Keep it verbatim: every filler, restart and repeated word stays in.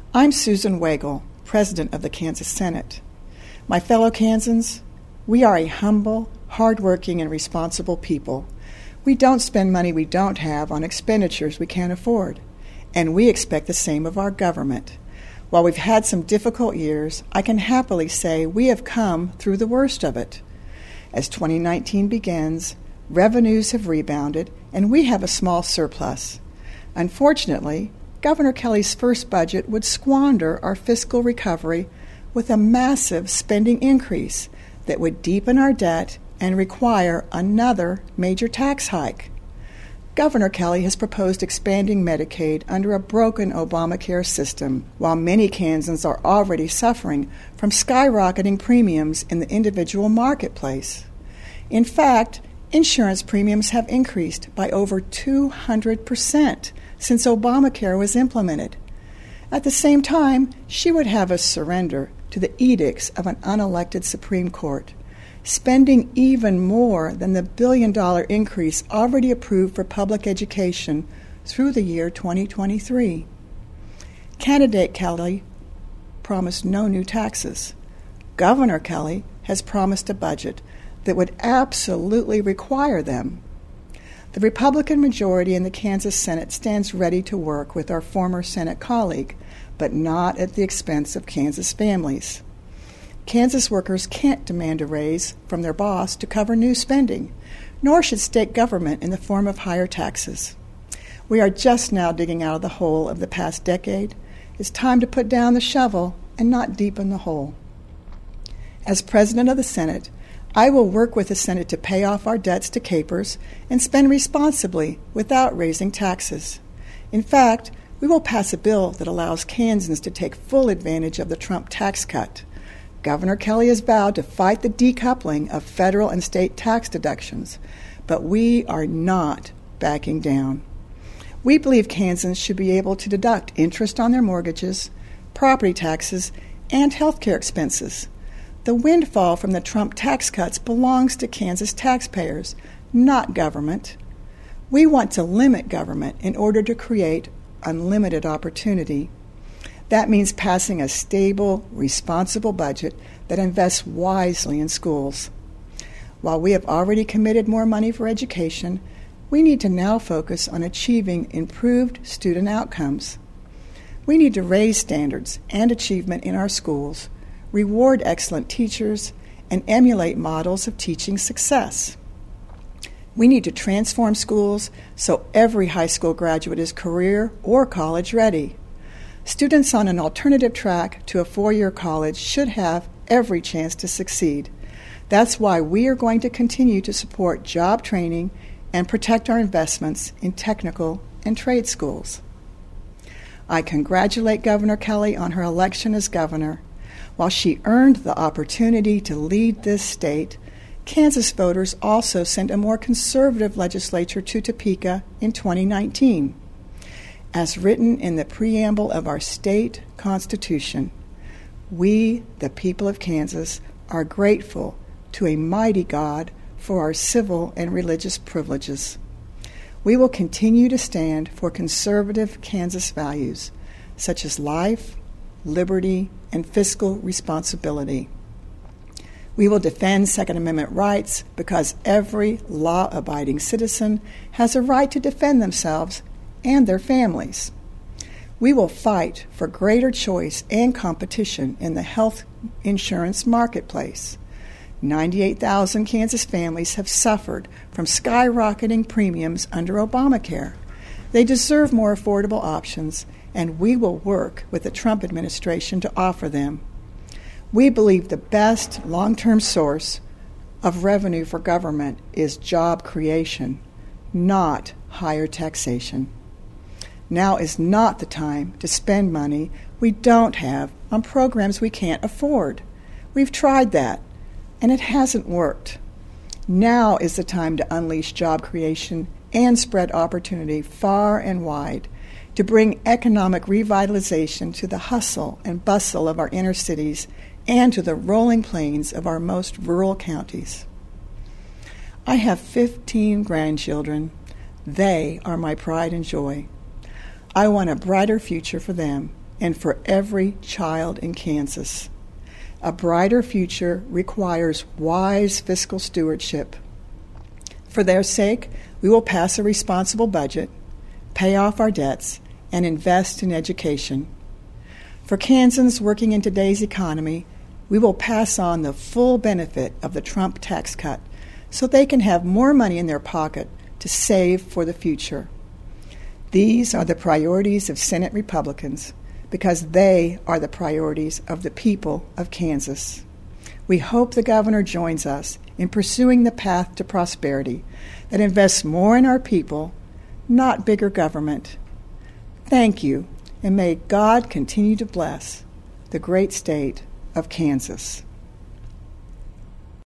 I'm Susan Wagle, President of the Kansas Senate. My fellow Kansans, we are a humble, hardworking, and responsible people. We don't spend money we don't have on expenditures we can't afford, and we expect the same of our government. While we've had some difficult years, I can happily say we have come through the worst of it. As twenty nineteen begins, revenues have rebounded, and we have a small surplus. Unfortunately, Governor Kelly's first budget would squander our fiscal recovery with a massive spending increase that would deepen our debt and require another major tax hike. Governor Kelly has proposed expanding Medicaid under a broken Obamacare system, while many Kansans are already suffering from skyrocketing premiums in the individual marketplace. In fact, insurance premiums have increased by over two hundred percent since Obamacare was implemented. At the same time, she would have us surrender to the edicts of an unelected Supreme Court, spending even more than the billion-dollar increase already approved for public education through the year twenty twenty-three. Candidate Kelly promised no new taxes. Governor Kelly has promised a budget that would absolutely require them. The Republican majority in the Kansas Senate stands ready to work with our former Senate colleague, but not at the expense of Kansas families. Kansas workers can't demand a raise from their boss to cover new spending, nor should state government in the form of higher taxes. We are just now digging out of the hole of the past decade. It's time to put down the shovel and not deepen the hole. As President of the Senate, I will work with the Senate to pay off our debts to capers and spend responsibly without raising taxes. In fact, we will pass a bill that allows Kansans to take full advantage of the Trump tax cut. Governor Kelly has vowed to fight the decoupling of federal and state tax deductions, but we are not backing down. We believe Kansans should be able to deduct interest on their mortgages, property taxes, and health care expenses. The windfall from the Trump tax cuts belongs to Kansas taxpayers, not government. We want to limit government in order to create unlimited opportunity. That means passing a stable, responsible budget that invests wisely in schools. While we have already committed more money for education, we need to now focus on achieving improved student outcomes. We need to raise standards and achievement in our schools, reward excellent teachers, and emulate models of teaching success. We need to transform schools so every high school graduate is career or college ready. Students on an alternative track to a four-year college should have every chance to succeed. That's why we are going to continue to support job training and protect our investments in technical and trade schools. I congratulate Governor Kelly on her election as governor. While she earned the opportunity to lead this state, Kansas voters also sent a more conservative legislature to Topeka in twenty nineteen. As written in the preamble of our state constitution, we, the people of Kansas, are grateful to a mighty God for our civil and religious privileges. We will continue to stand for conservative Kansas values, such as life, liberty, and fiscal responsibility. We will defend Second Amendment rights because every law-abiding citizen has a right to defend themselves and their families. We will fight for greater choice and competition in the health insurance marketplace. ninety-eight thousand Kansas families have suffered from skyrocketing premiums under Obamacare. They deserve more affordable options, and we will work with the Trump administration to offer them. We believe the best long-term source of revenue for government is job creation, not higher taxation. Now is not the time to spend money we don't have on programs we can't afford. We've tried that, and it hasn't worked. Now is the time to unleash job creation and spread opportunity far and wide, to bring economic revitalization to the hustle and bustle of our inner cities and to the rolling plains of our most rural counties. I have fifteen grandchildren. They are my pride and joy. I want a brighter future for them, and for every child in Kansas. A brighter future requires wise fiscal stewardship. For their sake, we will pass a responsible budget, pay off our debts, and invest in education. For Kansans working in today's economy, we will pass on the full benefit of the Trump tax cut so they can have more money in their pocket to save for the future. These are the priorities of Senate Republicans because they are the priorities of the people of Kansas. We hope the governor joins us in pursuing the path to prosperity that invests more in our people, not bigger government. Thank you, and may God continue to bless the great state of Kansas.